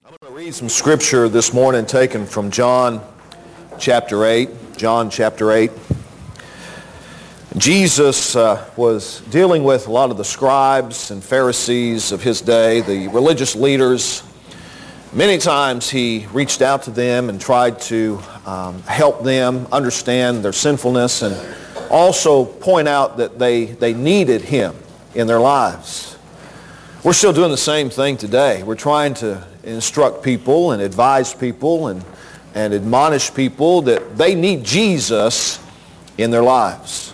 I'm going to read some scripture this morning taken from John chapter 8. John chapter 8. Jesus was dealing with a lot of the scribes and Pharisees of his day, the religious leaders. Many times he reached out to them and tried to help them understand their sinfulness and also point out that they needed him in their lives. We're still doing the same thing today. We're trying to instruct people and advise people and admonish people that they need Jesus in their lives.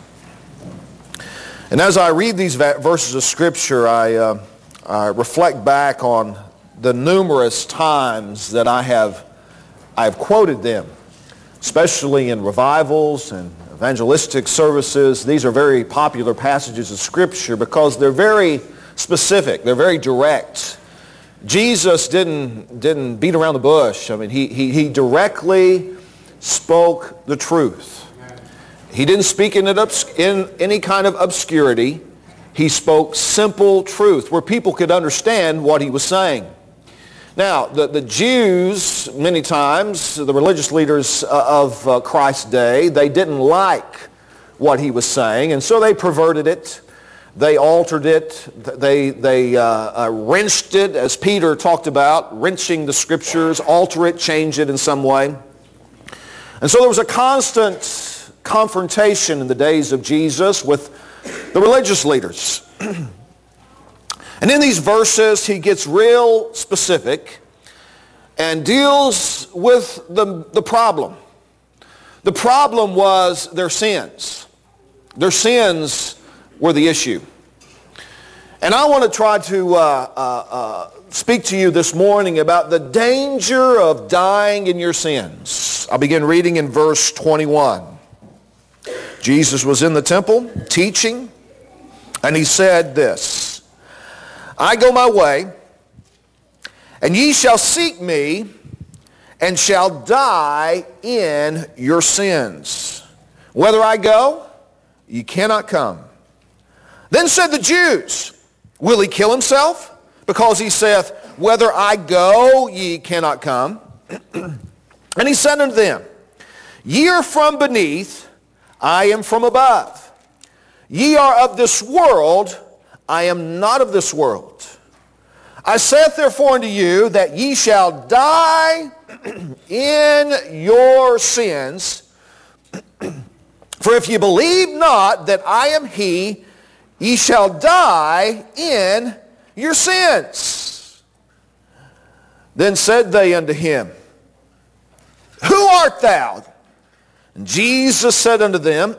And as I read these verses of Scripture, I reflect back on the numerous times that I've quoted them, especially in revivals and evangelistic services. These are very popular passages of Scripture because they're very specific. They're very direct. Jesus didn't beat around the bush. I mean, he directly spoke the truth. He didn't speak in any kind of obscurity. He spoke simple truth where people could understand what he was saying. Now, the Jews, many times, the religious leaders of Christ's day, they didn't like what he was saying, and so they perverted it. They altered it. They wrenched it, as Peter talked about, wrenching the Scriptures, alter it, change it in some way. And so there was a constant confrontation in the days of Jesus with the religious leaders. And in these verses, he gets real specific and deals with the problem. The problem was their sins. Their sins were the issue. And I want to try to speak to you this morning about the danger of dying in your sins. I'll begin reading in verse 21. Jesus was in the temple teaching, and he said this, I go my way, and ye shall seek me, and shall die in your sins. Whither I go, ye cannot come. Then said the Jews, will he kill himself? Because he saith, whither I go, ye cannot come. And he said unto them, ye are from beneath, I am from above. Ye are of this world, I am not of this world. I saith therefore unto you, that ye shall die in your sins. For if ye believe not that I am he, ye shall die in your sins. Then said they unto him, who art thou? And Jesus said unto them,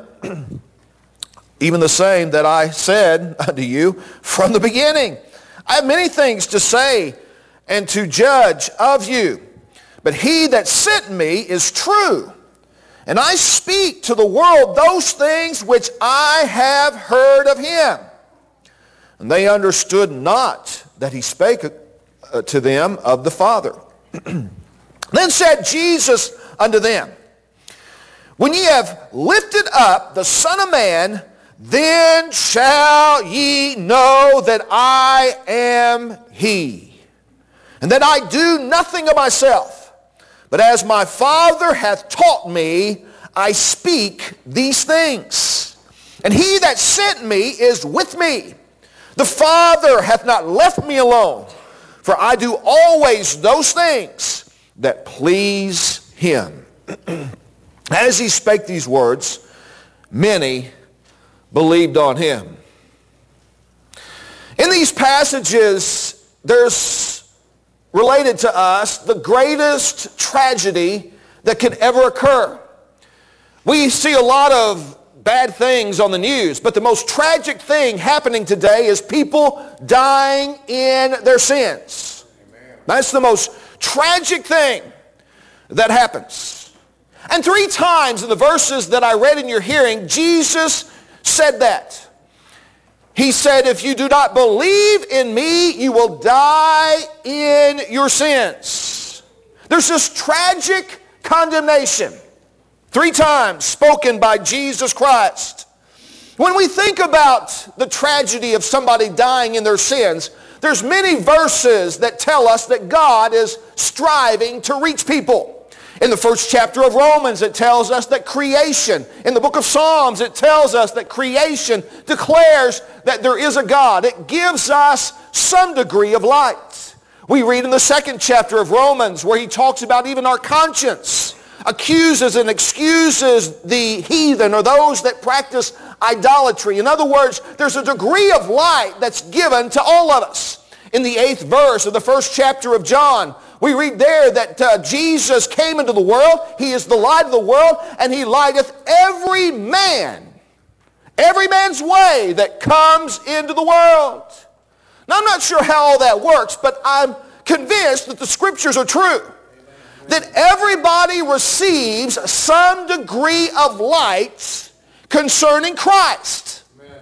even the same that I said unto you from the beginning. I have many things to say and to judge of you, but he that sent me is true. And I speak to the world those things which I have heard of him. And they understood not that he spake to them of the Father. Then said Jesus unto them, when ye have lifted up the Son of Man, then shall ye know that I am he, and that I do nothing of myself, but as my Father hath taught me, I speak these things. And he that sent me is with me. The Father hath not left me alone, for I do always those things that please him. As he spake these words, many believed on him. In these passages, there's related to us the greatest tragedy that could ever occur. We see a lot of bad things on the news, but the most tragic thing happening today is people dying in their sins. Amen. That's the most tragic thing that happens. And 3 times in the verses that I read in your hearing, Jesus said that. He said, if you do not believe in me, you will die in your sins. There's this tragic condemnation 3 times spoken by Jesus Christ. When we think about the tragedy of somebody dying in their sins, There's many verses that tell us that God is striving to reach people. In the first chapter of Romans, it tells us that creation, in the book of Psalms, it tells us that creation declares that there is a God. It gives us some degree of light. We read in the second chapter of Romans where he talks about even our conscience accuses and excuses the heathen or those that practice idolatry. In other words, there's a degree of light that's given to all of us. In the 8th verse of the first chapter of John, we read there that Jesus came into the world. He is the light of the world, and he lighteth every man's way that comes into the world. Now, I'm not sure how all that works, but I'm convinced that the scriptures are true. That everybody receives some degree of light concerning Christ.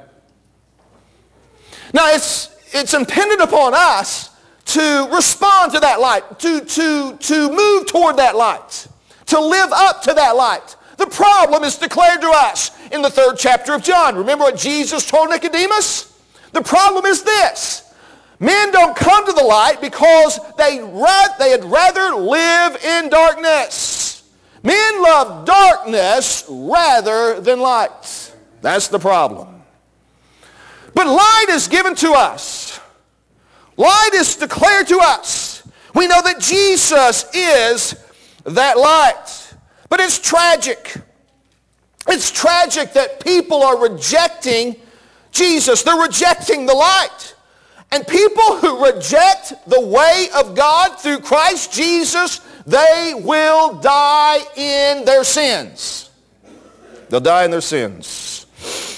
Now, it's impendent upon us to respond to that light, to move toward that light, to live up to that light. The problem is declared to us in the 3rd chapter of John. Remember what Jesus told Nicodemus? The problem is this. Men don't come to the light because they'd rather live in darkness. Men love darkness rather than light. That's the problem. But light is given to us. Light is declared to us. We know that Jesus is that light. But it's tragic. It's tragic that people are rejecting Jesus. They're rejecting the light. And people who reject the way of God through Christ Jesus, they will die in their sins. They'll die in their sins.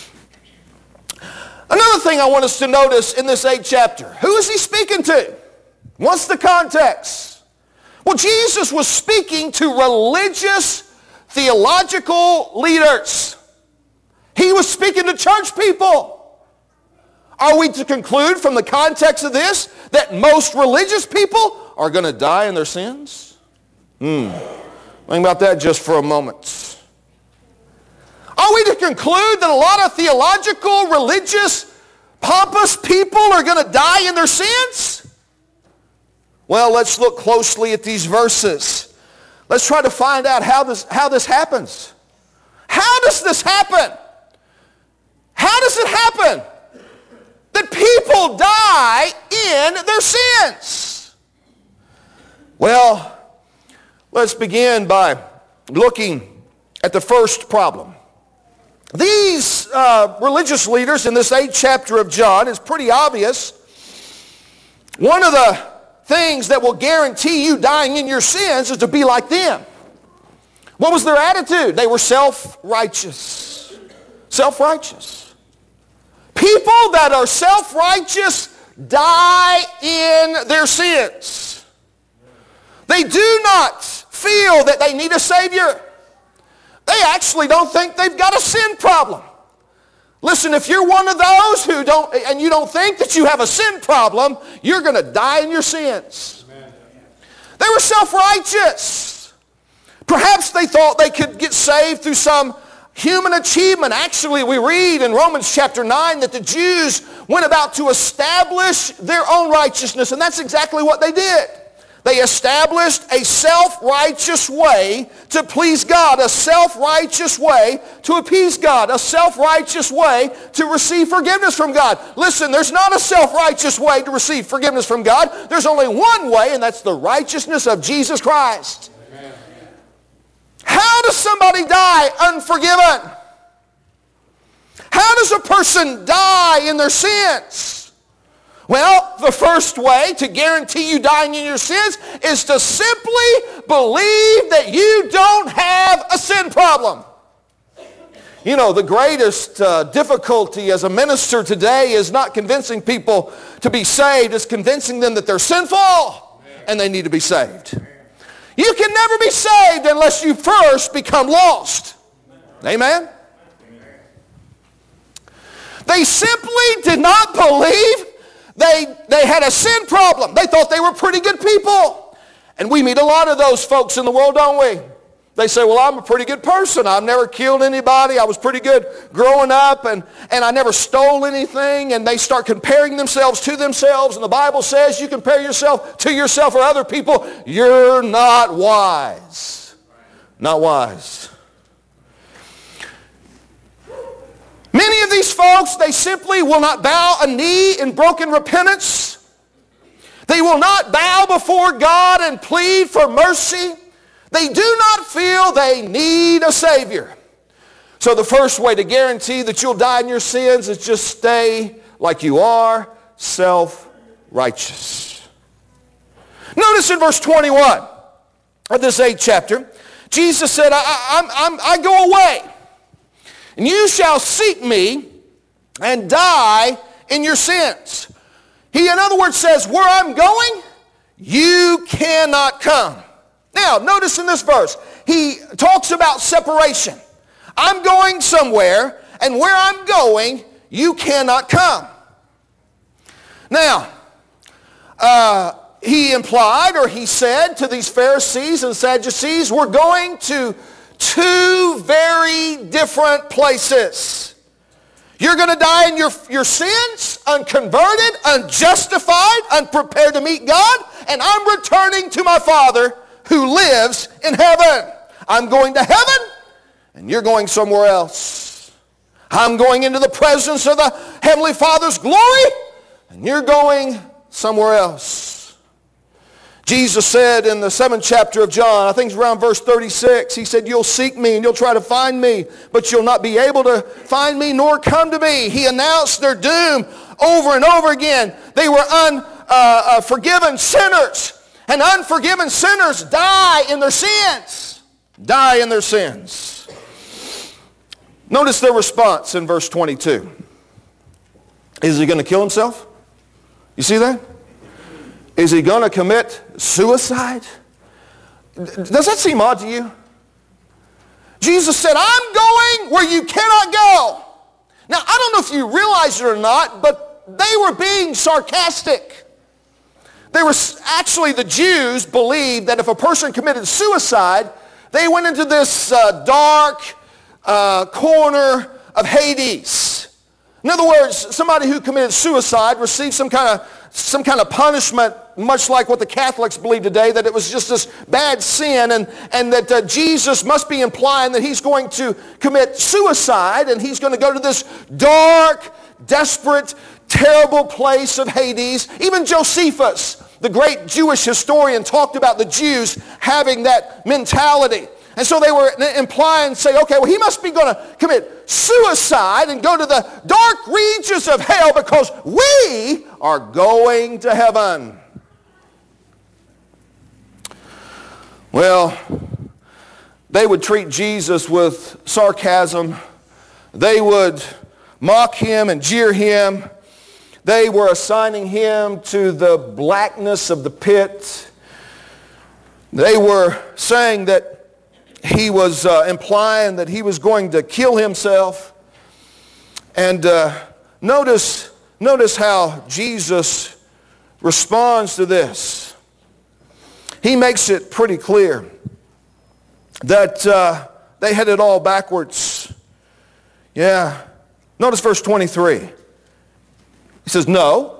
Another thing I want us to notice in this 8th chapter, who is he speaking to? What's the context? Well, Jesus was speaking to religious, theological leaders. He was speaking to church people. Are we to conclude from the context of this that most religious people are going to die in their sins? Think about that just for a moment. Are we to conclude that a lot of theological, religious, pompous people are going to die in their sins? Well, let's look closely at these verses. Let's try to find out how this happens. How does this happen? How does it happen that people die in their sins? Well, let's begin by looking at the first problem. These religious leaders in this 8th chapter of John is pretty obvious. One of the things that will guarantee you dying in your sins is to be like them. What was their attitude? They were self-righteous. Self-righteous. People that are self-righteous die in their sins. They do not feel that they need a Savior. They actually don't think they've got a sin problem. Listen, if you're one of those who don't, and you don't think that you have a sin problem, you're going to die in your sins. Amen. They were self-righteous. Perhaps they thought they could get saved through some human achievement. Actually, we read in Romans chapter 9 that the Jews went about to establish their own righteousness, and that's exactly what they did. They established a self-righteous way to please God, a self-righteous way to appease God, a self-righteous way to receive forgiveness from God. Listen, there's not a self-righteous way to receive forgiveness from God. There's only one way, and that's the righteousness of Jesus Christ. Amen. How does somebody die unforgiven? How does a person die in their sins? Well, the first way to guarantee you dying in your sins is to simply believe that you don't have a sin problem. You know, the greatest difficulty as a minister today is not convincing people to be saved. It's convincing them that they're sinful and they need to be saved. You can never be saved unless you first become lost. Amen? They simply did not believe they had a sin problem. They thought they were pretty good people. And we meet a lot of those folks in the world, don't we? They say, well, I'm a pretty good person. I've never killed anybody. I was pretty good growing up, and I never stole anything. And they start comparing themselves to themselves. And the Bible says you compare yourself to yourself or other people. You're not wise. Not wise. Many of these folks, they simply will not bow a knee in broken repentance. They will not bow before God and plead for mercy. They do not feel they need a Savior. So the first way to guarantee that you'll die in your sins is just stay like you are, self-righteous. Notice in verse 21 of this 8th chapter, Jesus said, I go away, and you shall seek me and die in your sins. He, in other words, says, where I'm going, you cannot come. Now, notice in this verse, he talks about separation. I'm going somewhere, and where I'm going, you cannot come. Now, he implied, or he said to these Pharisees and Sadducees, we're going to two very different places. You're going to die in your sins, unconverted, unjustified, unprepared to meet God, and I'm returning to my Father who lives in heaven. I'm going to heaven, and you're going somewhere else. I'm going into the presence of the Heavenly Father's glory, and you're going somewhere else. Jesus said in the 7th chapter of John, I think it's around verse 36, he said, you'll seek me and you'll try to find me, but you'll not be able to find me nor come to me. He announced their doom over and over again. They were unforgiven sinners. And unforgiven sinners die in their sins. Die in their sins. Notice their response in verse 22. Is he going to kill himself? You see that? Is he going to commit suicide? Does that seem odd to you? Jesus said, I'm going where you cannot go. Now, I don't know if you realize it or not, but they were being sarcastic. The Jews believed that if a person committed suicide, they went into this dark corner of Hades. In other words, somebody who committed suicide received some kind of punishment, much like what the Catholics believe today, that it was just this bad sin, and that Jesus must be implying that he's going to commit suicide, and he's going to go to this dark, desperate, terrible place of Hades. Even Josephus, the great Jewish historian, talked about the Jews having that mentality. And so they were implying, say, okay, well, he must be going to commit suicide and go to the dark regions of hell because we are going to heaven. Well, they would treat Jesus with sarcasm. They would mock him and jeer him. They were assigning him to the blackness of the pit. They were saying that he was implying that he was going to kill himself. And notice how Jesus responds to this. He makes it pretty clear that they had it all backwards. Yeah. Notice verse 23. He says, no.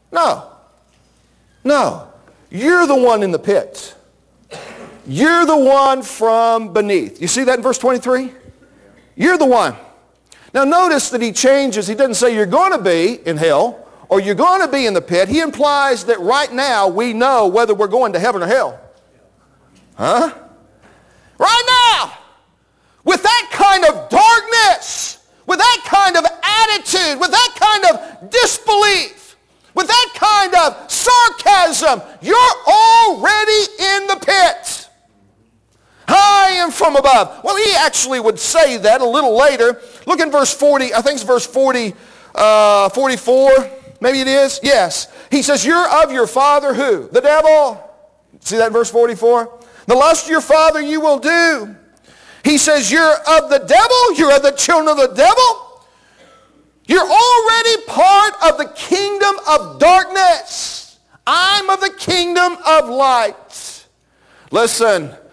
You're the one in the pit. You're the one from beneath. You see that in verse 23? You're the one. Now notice that he changes. He doesn't say you're going to be in hell or you're going to be in the pit. He implies that right now we know whether we're going to heaven or hell. Huh? Right now, with that kind of darkness, with that kind of attitude, with that kind of disbelief, with that kind of sarcasm, you're already in the pit. I am from above. Well, he actually would say that a little later. Look in verse 40. I think it's verse 40, 44. Maybe it is. Yes. He says, you're of your father who? The devil. See that in verse 44? The lust of your father you will do. He says, you're of the devil. You're of the children of the devil. You're already part of the kingdom of darkness. I'm of the kingdom of light. Listen,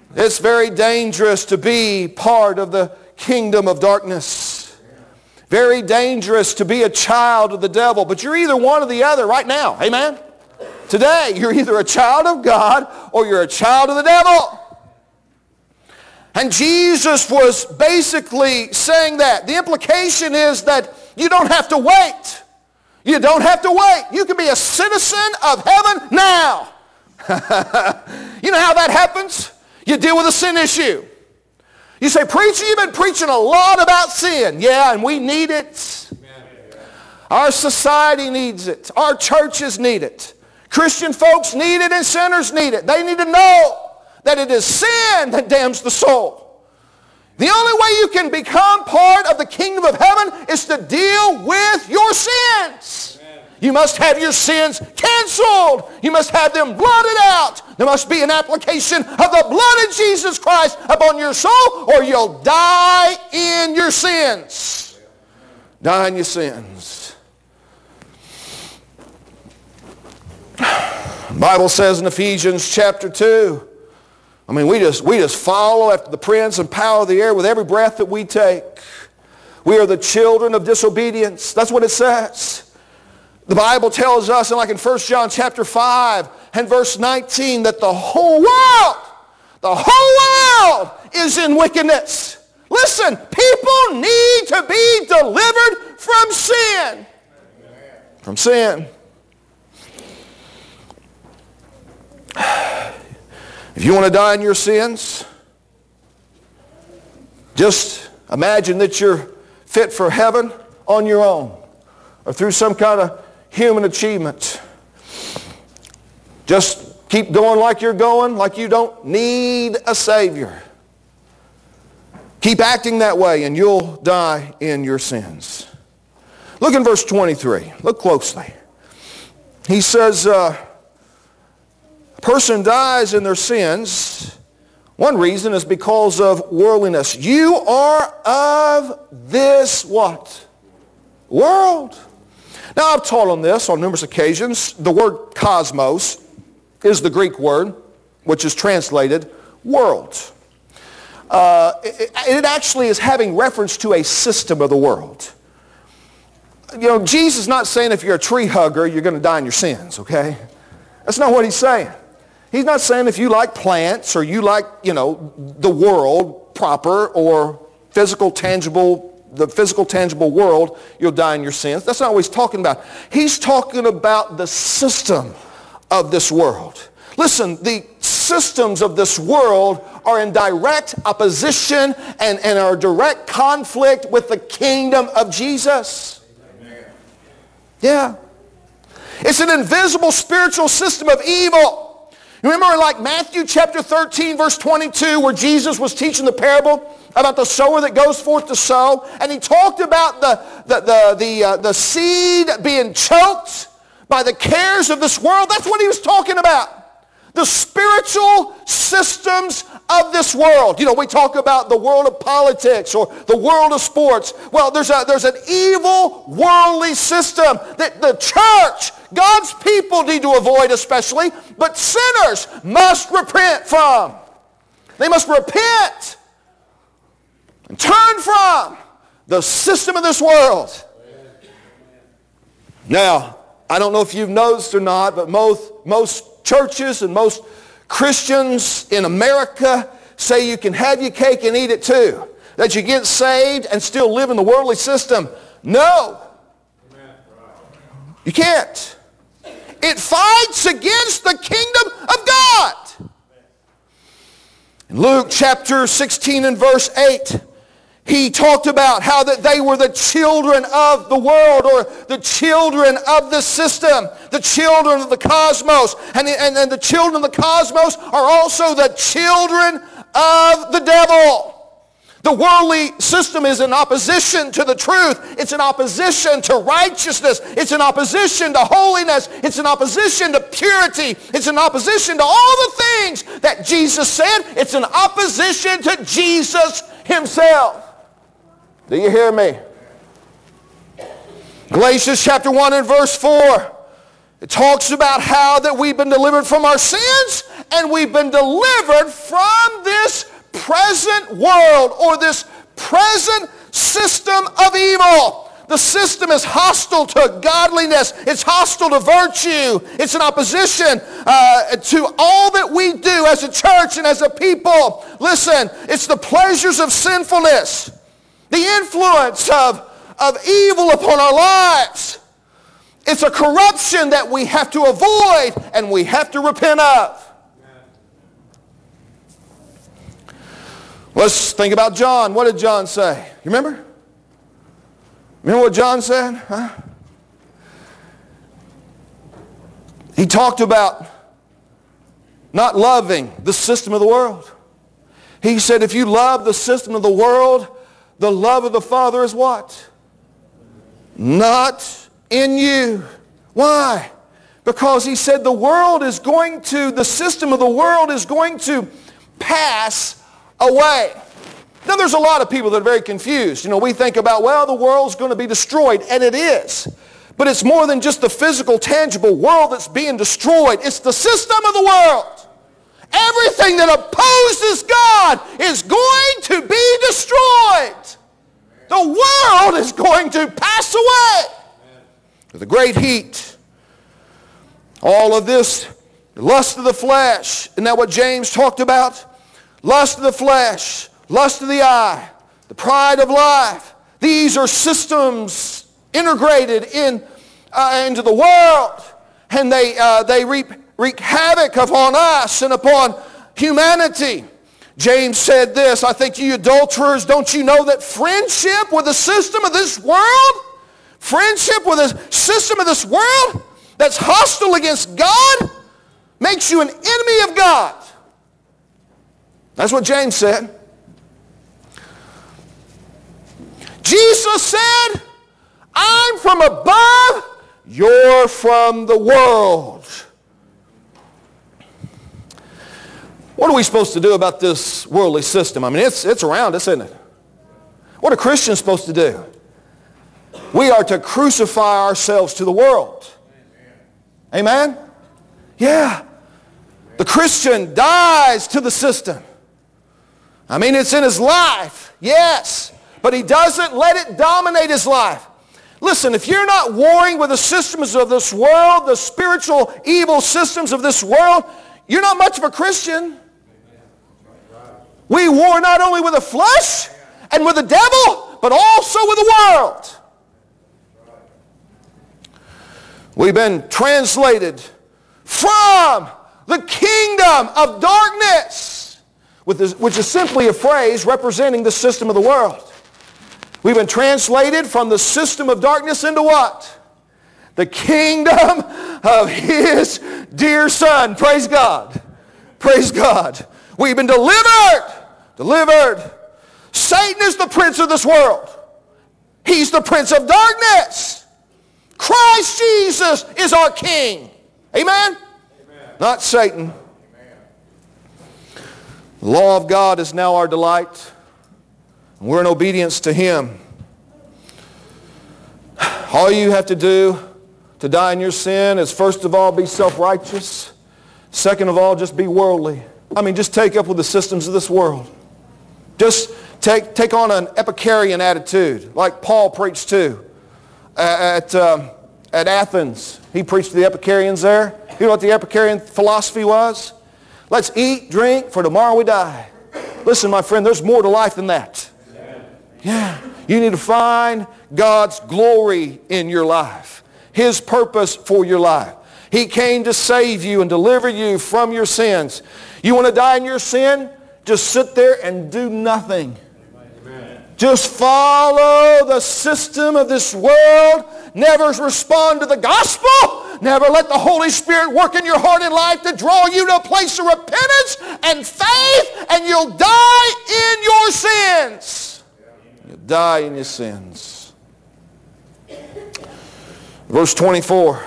It's very dangerous to be part of the kingdom of darkness. Very dangerous to be a child of the devil. But you're either one or the other right now. Amen? Today, you're either a child of God or you're a child of the devil. And Jesus was basically saying that. The implication is that you don't have to wait. You don't have to wait. You can be a citizen of heaven now. You know how that happens? You deal with a sin issue. You say, preacher, you've been preaching a lot about sin. Yeah, and we need it. Our society needs it. Our churches need it. Christian folks need it and sinners need it. They need to know that it is sin that damns the soul. The only way you can become part of the kingdom of heaven is to deal with your sins. Amen. You must have your sins canceled. You must have them blotted out. There must be an application of the blood of Jesus Christ upon your soul, or you'll die in your sins. Die in your sins. The Bible says in Ephesians chapter 2, we just follow after the prince and power of the air with every breath that we take. We are the children of disobedience. That's what it says. The Bible tells us, like in 1 John chapter 5 and verse 19, that the whole world is in wickedness. Listen, people need to be delivered from sin. From sin. If you want to die in your sins, just imagine that you're fit for heaven on your own or through some kind of human achievement. Just keep going like you're going, like you don't need a Savior. Keep acting that way and you'll die in your sins. Look in verse 23. Look closely. He says, person dies in their sins. One reason is because of worldliness. You are of this what? World. Now I've taught on this on numerous occasions. The word cosmos is the Greek word which is translated world. It actually is having reference to a system of the world. You know, Jesus is not saying if you're a tree hugger you're going to die in your sins, okay? That's not what he's saying. He's not saying if you like plants or you like, the world proper or the physical tangible world, you'll die in your sins. That's not what he's talking about. He's talking about the system of this world. Listen, the systems of this world are in direct opposition and are direct conflict with the kingdom of Jesus. Amen. Yeah. It's an invisible spiritual system of evil. Remember like Matthew chapter 13 verse 22 where Jesus was teaching the parable about the sower that goes forth to sow, and he talked about the seed being choked by the cares of this world. That's what he was talking about. The spiritual systems of this world. We talk about the world of politics or the world of sports. Well, there's an evil worldly system that the church, God's people, need to avoid especially, but sinners must repent from. They must repent and turn from the system of this world. Now, I don't know if you've noticed or not, but most churches and most Christians in America say you can have your cake and eat it too. That you get saved and still live in the worldly system. No. You can't. It fights against the kingdom of God. In Luke chapter 16 and verse 8, he talked about how that they were the children of the world, or the children of the system, the children of the cosmos. And the children of the cosmos are also the children of the devil. The worldly system is in opposition to the truth. It's in opposition to righteousness. It's in opposition to holiness. It's in opposition to purity. It's in opposition to all the things that Jesus said. It's in opposition to Jesus himself. Do you hear me? Galatians chapter 1 and verse 4. It talks about how that we've been delivered from our sins and we've been delivered from this present world or this present system of evil. The system is hostile to godliness. It's hostile to virtue. It's in opposition to all that we do as a church and as a people. Listen, it's the pleasures of sinfulness, the influence of evil upon our lives. It's a corruption that we have to avoid and we have to repent of. Let's think about John. What did John say? You remember? Remember what John said? Huh? He talked about not loving the system of the world. He said, if you love the system of the world, the love of the Father is what? Not in you. Why? Because he said the system of the world is going to pass away. Now there's a lot of people that are very confused. You know, we think about, well, the world's going to be destroyed, and it is. But it's more than just the physical, tangible world that's being destroyed. It's the system of the world. Everything that opposes God is going to be destroyed. The world is going to pass away with a great heat. All of this, the lust of the flesh, isn't that what James talked about? Lust of the flesh, lust of the eye, the pride of life. These are systems integrated into the world, and they wreak havoc upon us and upon humanity. James said this, I think you adulterers, don't you know that friendship with the system of this world, friendship with the system of this world that's hostile against God, makes you an enemy of God? That's what James said. Jesus said, I'm from above, you're from the world. What are we supposed to do about this worldly system? I mean, it's around us, isn't it? What are Christians supposed to do? We are to crucify ourselves to the world. Amen? Yeah. The Christian dies to the system. I mean, it's in his life, yes, but he doesn't let it dominate his life. Listen, if you're not warring with the systems of this world, the spiritual evil systems of this world, you're not much of a Christian. We war not only with the flesh and with the devil, but also with the world. We've been translated from the kingdom of darkness, which is simply a phrase representing the system of the world. We've been translated from the system of darkness into what? The kingdom of His dear Son. Praise God. Praise God. We've been delivered. Delivered. Satan is the prince of this world. He's the prince of darkness. Christ Jesus is our King. Amen? Amen. Not Satan. Amen. The law of God is now our delight. We're in obedience to Him. All you have to do to die in your sin is first of all be self-righteous. Second of all, just be worldly. I mean, just take up with the systems of this world. Just take on an Epicurean attitude like Paul preached to at Athens. He preached to the Epicureans there. You know what the Epicurean philosophy was? Let's eat, drink, for tomorrow we die. Listen, my friend, there's more to life than that. Yeah, you need to find God's glory in your life. His purpose for your life. He came to save you and deliver you from your sins. You want to die in your sin? Just sit there and do nothing. Amen. Just follow the system of this world. Never respond to the gospel. Never let the Holy Spirit work in your heart and life to draw you to a place of repentance and faith, and you'll die in your sins. You'll die in your sins. Verse 24.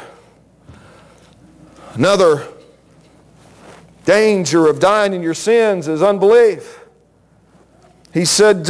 Another danger of dying in your sins is unbelief. He said,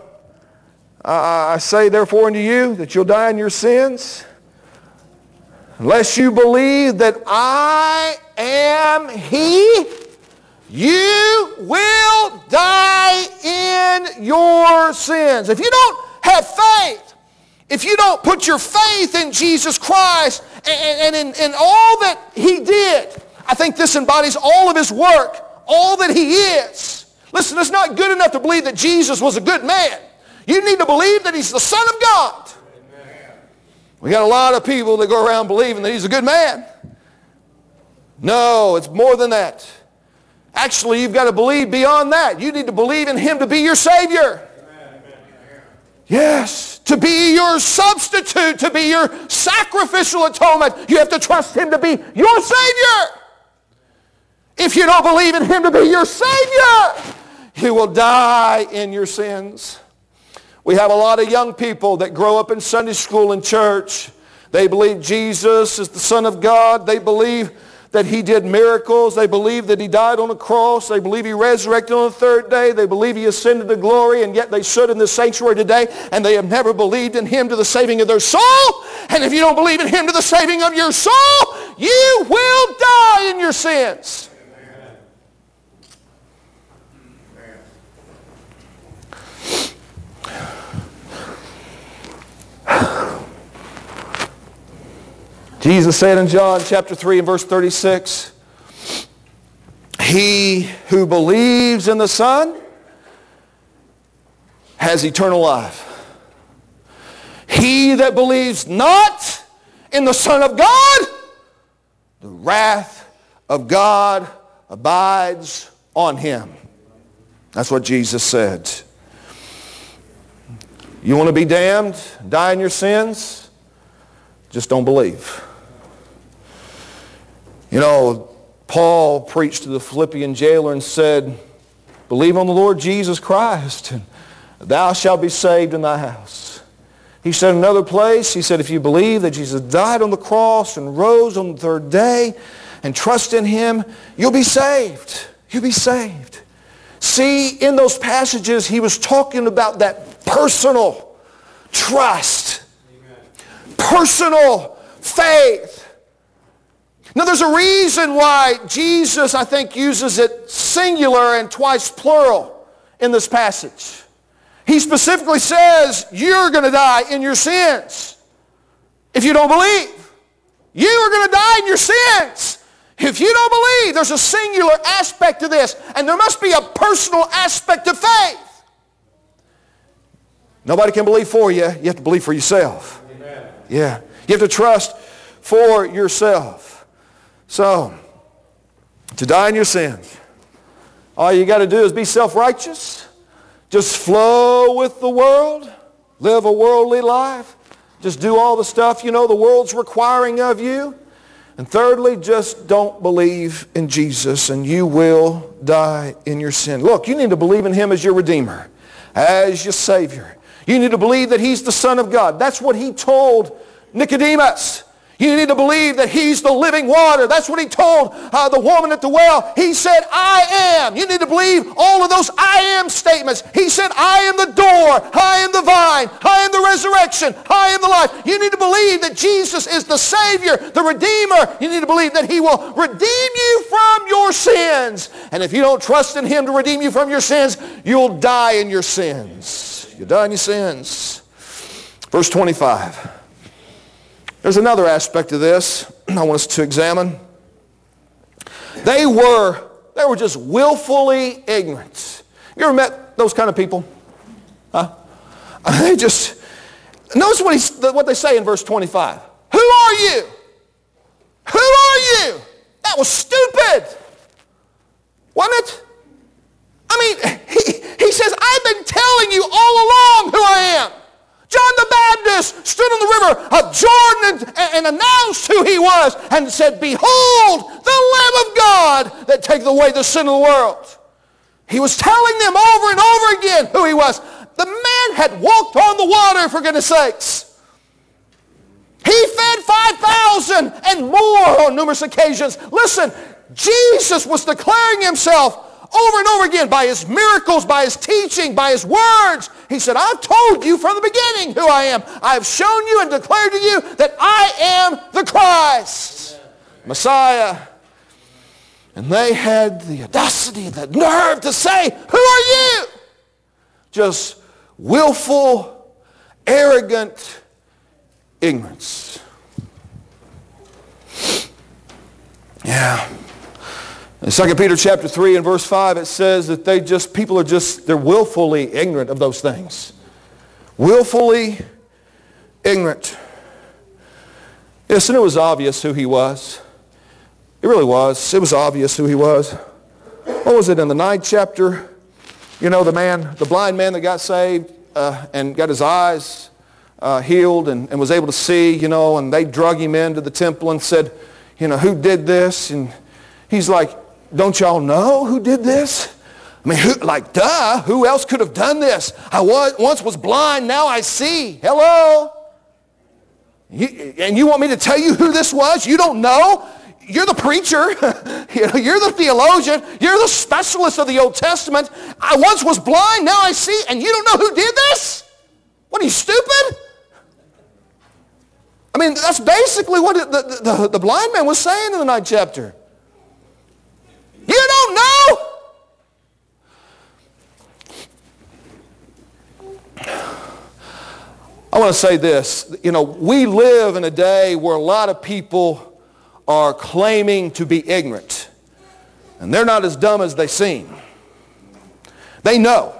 I say therefore unto you that you'll die in your sins unless you believe that I am He. you will die in your sins. If you don't have faith, if you don't put your faith in Jesus Christ and in all that He did, I think this embodies all of His work, all that He is. Listen, it's not good enough to believe that Jesus was a good man. You need to believe that He's the Son of God. Amen. We got a lot of people that go around believing that He's a good man. No, it's more than that. Actually, you've got to believe beyond that. You need to believe in Him to be your Savior. Amen. Yes, to be your substitute, to be your sacrificial atonement. You have to trust Him to be your Savior. If you don't believe in Him to be your Savior, you will die in your sins. We have a lot of young people that grow up in Sunday school and church. They believe Jesus is the Son of God. They believe that He did miracles. They believe that He died on the cross. They believe He resurrected on the third day. They believe He ascended to glory, and yet they stood in the sanctuary today and they have never believed in Him to the saving of their soul. And if you don't believe in Him to the saving of your soul, you will die in your sins. Jesus said in John chapter 3 and verse 36, he who believes in the Son has eternal life. He that believes not in the Son of God, the wrath of God abides on him. That's what Jesus said. You want to be damned, die in your sins? Just don't believe. You know, Paul preached to the Philippian jailer and said, believe on the Lord Jesus Christ, and thou shalt be saved in thy house. He said in another place, he said, if you believe that Jesus died on the cross and rose on the third day and trust in Him, you'll be saved. You'll be saved. See, in those passages, he was talking about that personal trust. Amen. Personal faith. Now there's a reason why Jesus, I think, uses it singular and twice plural in this passage. He specifically says, you're going to die in your sins if you don't believe. You are going to die in your sins if you don't believe. There's a singular aspect to this, and there must be a personal aspect of faith. Nobody can believe for you. You have to believe for yourself. Amen. Yeah. You have to trust for yourself. So, to die in your sins, all you got to do is be self-righteous. Just flow with the world. Live a worldly life. Just do all the stuff you know the world's requiring of you. And thirdly, just don't believe in Jesus and you will die in your sin. Look, you need to believe in Him as your Redeemer, as your Savior. You need to believe that He's the Son of God. That's what He told Nicodemus. You need to believe that He's the living water. That's what He told the woman at the well. He said, I am. You need to believe all of those I am statements. He said, I am the door. I am the vine. I am the resurrection. I am the life. You need to believe that Jesus is the Savior, the Redeemer. You need to believe that He will redeem you from your sins. And if you don't trust in Him to redeem you from your sins, you'll die in your sins. You'll die in your sins. Verse 25. There's another aspect of this I want us to examine. They were just willfully ignorant. You ever met those kind of people? Huh? They just, notice what they say in verse 25. Who are you? Who are you? That was stupid. Wasn't it? I mean, he says, I've been telling you all along who I am. John the Baptist stood on the river of Jordan and announced who he was and said, behold, the Lamb of God that taketh away the sin of the world. He was telling them over and over again who he was. The man had walked on the water, for goodness sakes. He fed 5,000 and more on numerous occasions. Listen, Jesus was declaring himself over and over again by his miracles, by his teaching, by his words. He said, I've told you from the beginning who I am. I have shown you and declared to you that I am the Christ, Messiah. And they had the audacity, the nerve to say, who are you? Just willful, arrogant ignorance. Yeah. In 2 Peter chapter 3 and verse 5, it says that they're willfully ignorant of those things. Willfully ignorant. Yes, and it was obvious who he was. It really was. It was obvious who he was. What was it in the 9th chapter? You know, the blind man that got saved and got his eyes healed and was able to see, you know, and they drug him into the temple and said, you know, who did this? And he's like, don't y'all know who did this? I mean, duh, who else could have done this? I once was blind, now I see. Hello? And you want me to tell you who this was? You don't know? You're the preacher. You're the theologian. You're the specialist of the Old Testament. I once was blind, now I see, and you don't know who did this? What, are you stupid? I mean, that's basically what the blind man was saying in the 9th chapter. You don't know? I want to say this. You know, we live in a day where a lot of people are claiming to be ignorant. And they're not as dumb as they seem. They know.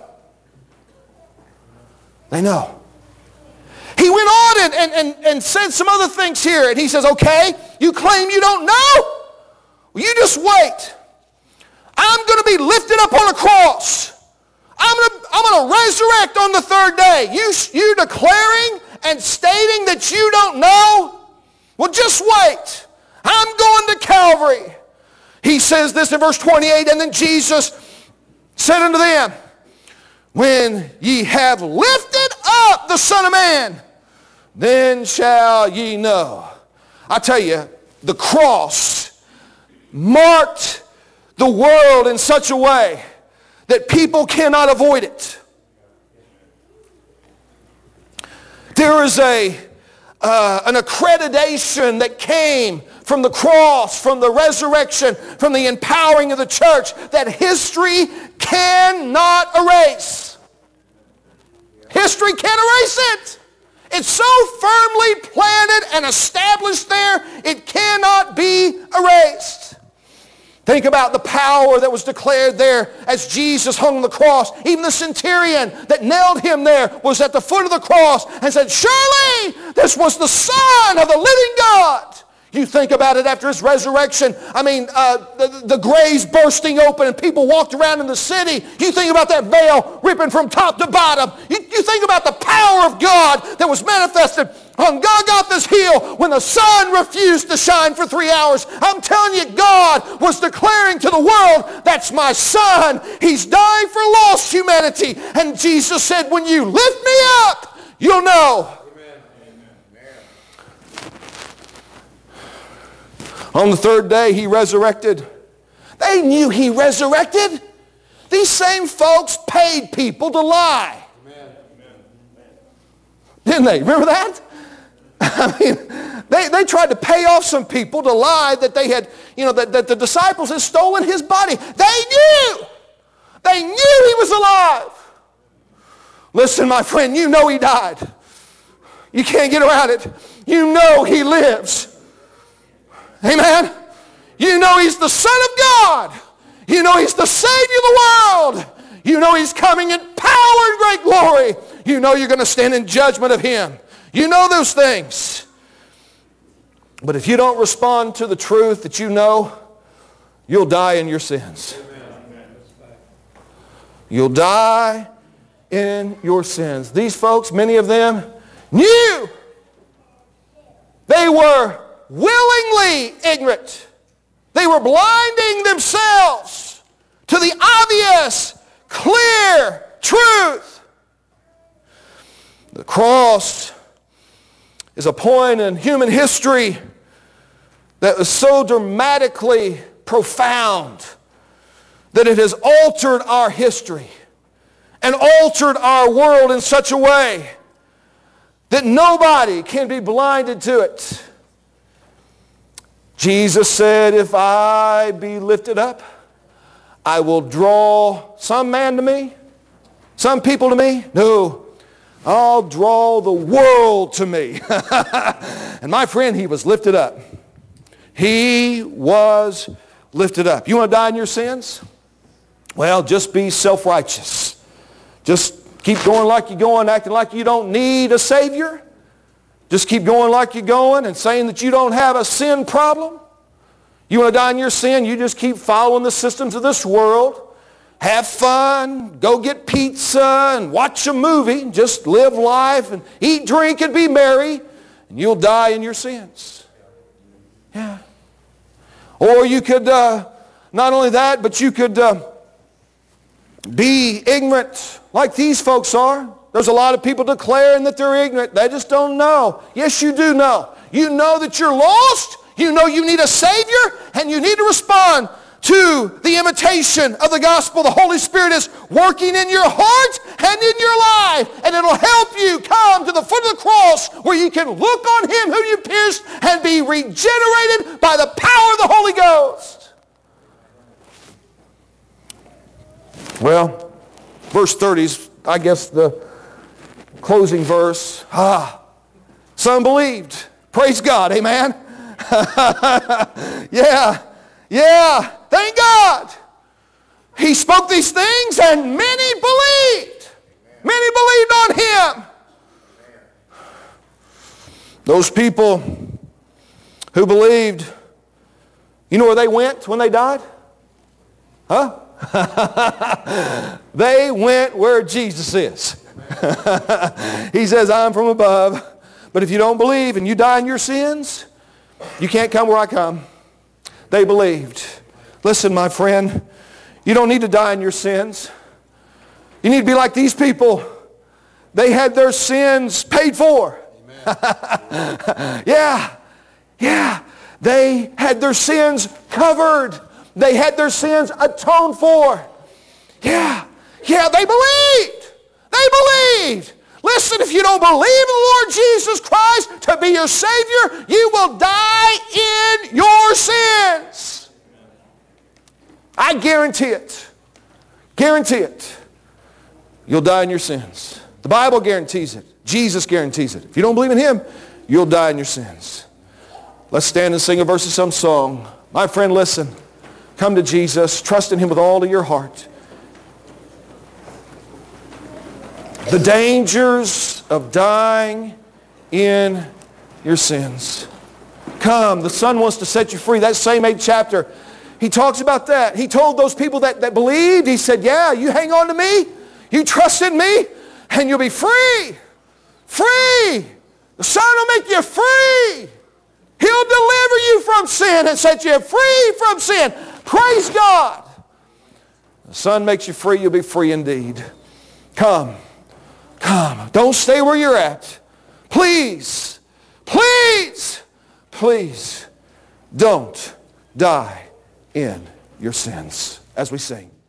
They know. He went on and said some other things here. And he says, okay, you claim you don't know? Well, you just wait. I'm going to be lifted up on a cross. I'm going to resurrect on the 3rd day. You declaring and stating that you don't know? Well, just wait. I'm going to Calvary. He says this in verse 28, and then Jesus said unto them, when ye have lifted up the Son of Man, then shall ye know. I tell you, the cross marked the world in such a way that people cannot avoid it. There is an accreditation that came from the cross, from the resurrection, from the empowering of the church that history cannot erase. History can't erase it. It's so firmly planted and established there, it cannot be erased. Think about the power that was declared there as Jesus hung on the cross. Even the centurion that nailed him there was at the foot of the cross and said, surely this was the Son of the living God. You think about it after his resurrection. I mean, the graves bursting open and people walked around in the city. You think about that veil ripping from top to bottom. You think about the power of God that was manifested on Golgotha's hill when the sun refused to shine for 3 hours. I'm telling you, God was declaring to the world, that's my Son. He's dying for lost humanity. And Jesus said, when you lift me up, you'll know. On the 3rd day, he resurrected. They knew he resurrected. These same folks paid people to lie. Amen. Didn't they? Remember that? I mean, they tried to pay off some people to lie that they had, you know, that the disciples had stolen his body. They knew. They knew he was alive. Listen, my friend, you know he died. You can't get around it. You know he lives. Amen. You know he's the Son of God. You know he's the Savior of the world. You know he's coming in power and great glory. You know you're going to stand in judgment of him. You know those things. But if you don't respond to the truth that you know, you'll die in your sins. You'll die in your sins. These folks, many of them, knew. They were willingly ignorant. They were blinding themselves to the obvious, clear truth. The cross is a point in human history that is so dramatically profound that it has altered our history and altered our world in such a way that nobody can be blinded to it. Jesus said, if I be lifted up, I will draw some man to me, some people to me. No, I'll draw the world to me. And my friend, he was lifted up. He was lifted up. You want to die in your sins? Well, just be self-righteous. Just keep going like you're going, acting like you don't need a Savior. Just keep going like you're going and saying that you don't have a sin problem. You want to die in your sin? You just keep following the systems of this world. Have fun, go get pizza and watch a movie. Just live life and eat, drink, and be merry. And you'll die in your sins. Yeah. Or you could, not only that, but you could be ignorant like these folks are. There's a lot of people declaring that they're ignorant. They just don't know. Yes, you do know. You know that you're lost. You know you need a Savior, and you need to respond to the invitation of the gospel. The Holy Spirit is working in your heart and in your life, and it'll help you come to the foot of the cross where you can look on Him who you pierced and be regenerated by the power of the Holy Ghost. Well, verse 30 is, I guess, the closing verse. Some believed. Praise God, amen. Yeah, thank God. He spoke these things and many believed. Many believed on Him. Those people who believed, you know where they went when they died? Huh? They went where Jesus is. He says, I'm from above. But if you don't believe and you die in your sins, you can't come where I come. They believed. Listen, my friend, you don't need to die in your sins. You need to be like these people. They had their sins paid for. Yeah. They had their sins covered. They had their sins atoned for. Yeah, they believed. They believed. Listen, if you don't believe in the Lord Jesus Christ to be your Savior, you will die in your sins. I guarantee it. Guarantee it. You'll die in your sins. The Bible guarantees it. Jesus guarantees it. If you don't believe in Him, you'll die in your sins. Let's stand and sing a verse of some song. My friend, listen. Come to Jesus. Trust in Him with all of your heart. The dangers of dying in your sins. Come, the Son wants to set you free. That same 8th chapter, He talks about that. He told those people that believed, He said, yeah, you hang on to me, you trust in me, and you'll be free. Free. The Son will make you free. He'll deliver you from sin and set you free from sin. Praise God. The Son makes you free, you'll be free indeed. Come. Come. Don't stay where you're at. Please, please, please don't die in your sins as we sing.